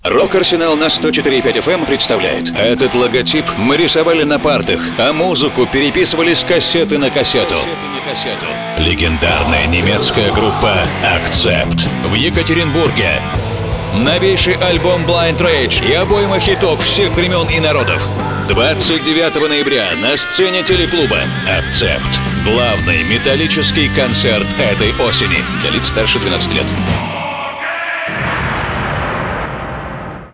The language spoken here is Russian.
Рок-Арсенал на 104.5 FM представляет. Этот логотип мы рисовали на партах, а музыку переписывали с кассеты на кассету. Легендарная немецкая группа «Акцепт» в Екатеринбурге. Новейший альбом Blind Rage и обойма хитов всех времен и народов. 29 ноября на сцене телеклуба «Акцепт». Главный металлический концерт этой осени для лиц старше 12 лет.